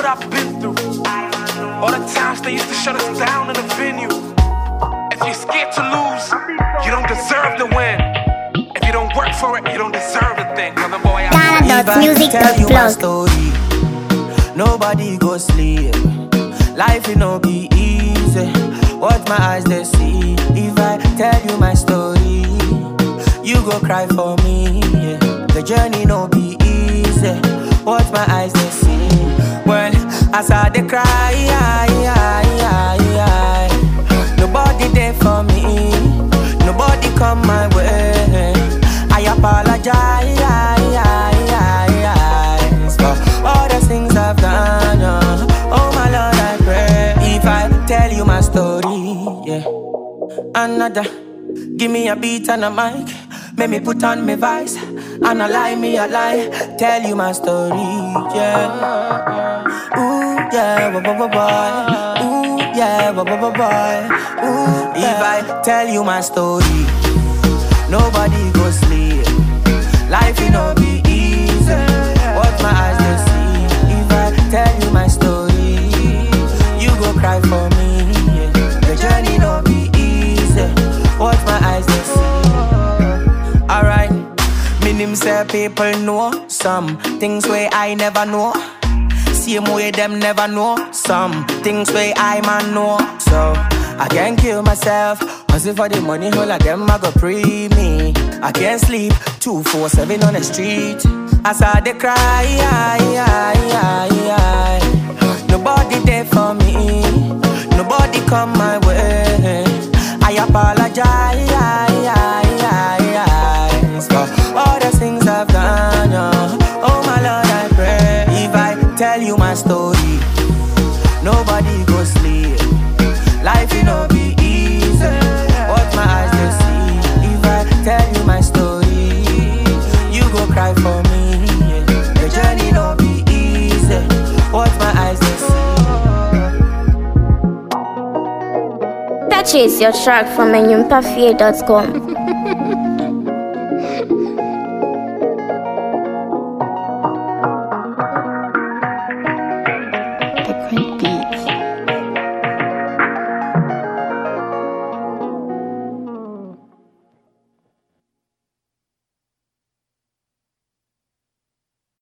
I've been through, all the times they used to shut us down in the venue. If you're scared to lose, you don't deserve to win. If you don't work for it, you don't deserve a thing. Ghana.music.blog. Nobody go sleep. Life it no be easy. What my eyes they see. If I tell you my story, you go cry for me. Yeah. The journey no be easy. What my eyes they see. Well, as I they cry, nobody there for me. Nobody come my way. I apologize for all the things I've done. Oh my Lord, I pray. If I tell you my story, yeah. Another, give me a beat and a mic. Make me put on my voice. And a lie, me a lie. Tell you my story, yeah. Ooh, yeah, boy. Ooh, yeah, boy. Ooh, if I tell you my story, nobody go sleep. Life it no be easy. What my eyes they see. If I tell you my story, you go cry for me. Yeah. The journey no be easy. What my eyes they see. Alright, minim say people know some things where I never know. Same way them never know some things where I man know. So I can't kill myself. Hustle for the money, all of them I go pre me. I can't sleep 24/7 on the street. As I they cry, nobody there for me. Nobody come my way. I apologize for all the things I've done. Oh my Lord, I pray. If I tell you my story, nobody go sleep. Life it no be easy. What my eyes they see. If I tell you my story, you go cry for me. Yeah. The journey no be easy. What my eyes they see. Purchase your track from enyumpafie.com.